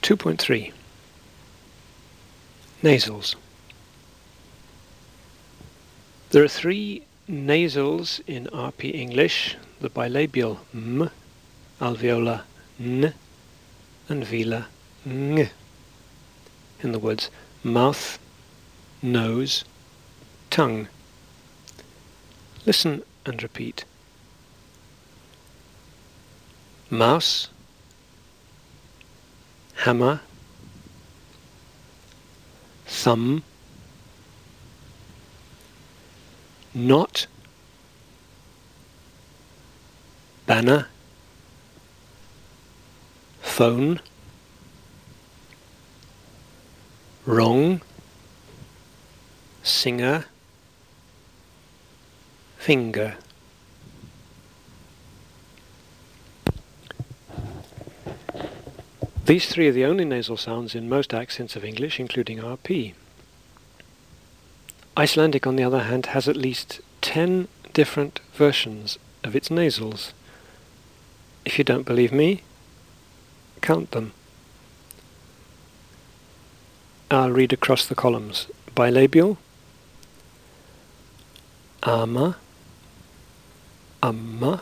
2.3 Nasals. There are three nasals in RP English: the bilabial m, alveolar n, and velar ng. In the words mouth, nose, tongue. Listen and repeat. Mouse, hammer, thumb, knot, banner, phone, wrong, singer, finger. These three are the only nasal sounds in most accents of English, including RP. Icelandic, on the other hand, has at least 10 different versions of its nasals. If you don't believe me, count them. I'll read across the columns. Bilabial, ama, amma,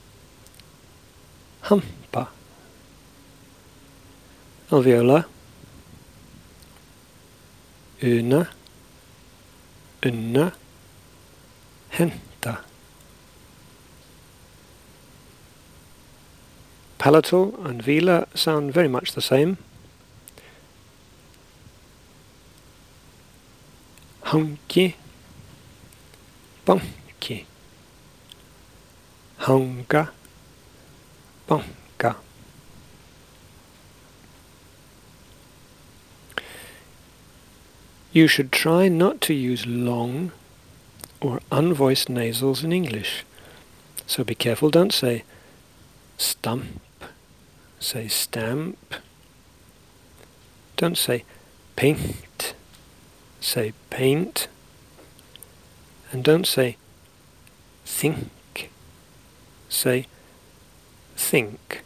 hampa. Alveolar, una, unna, henta. Palatal and velar sound very much the same. Hanki, banki, hanga, banka. You should try not to use long or unvoiced nasals in English. So be careful, don't say stump, say stamp. Don't say paint, say paint. And don't say think, say think.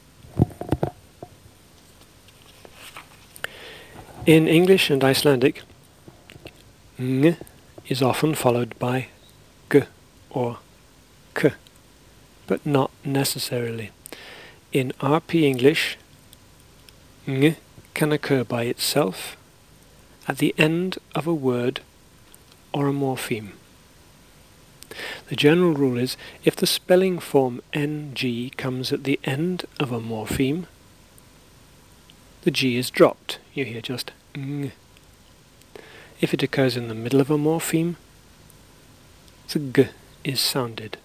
In English and Icelandic, ng is often followed by g or k, but not necessarily. In RP English, ng can occur by itself at the end of a word or a morpheme. The general rule is, if the spelling form ng comes at the end of a morpheme, the g is dropped. You hear just ng. If it occurs in the middle of a morpheme, the g is sounded.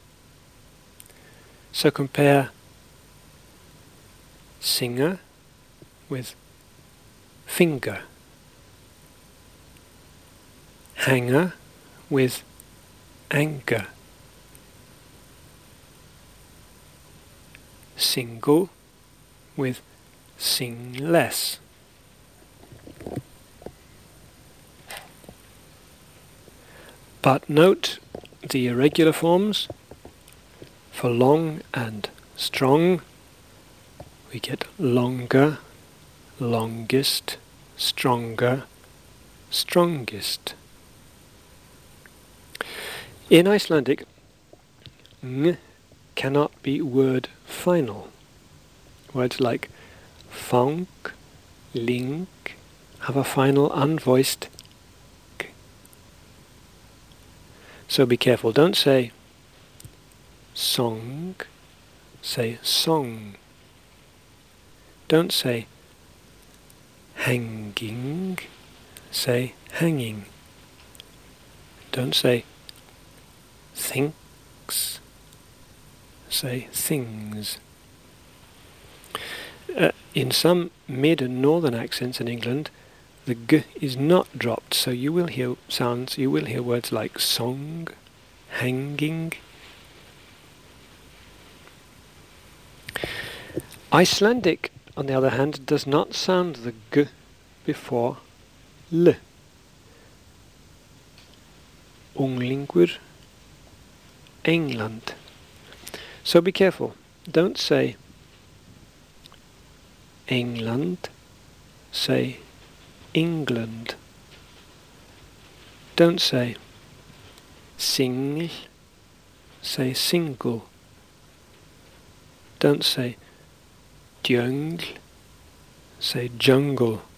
So compare singer with finger, hanger with anger, single with sing less. But note the irregular forms. For long and strong, we get longer, longest, stronger, strongest. In Icelandic, ng cannot be word final. Words like fang, ling have a final unvoiced k. So be careful, don't say song, say song. Don't say hanging, say hanging. Don't say thinks, say things. In some mid and northern accents in England, the g is not dropped, so you will hear words like song, hanging. Icelandic, on the other hand, does not sound the g before l. Unglingur, England. So be careful. Don't say England. say England. Don't say single, say single. Don't say jungle, say jungle.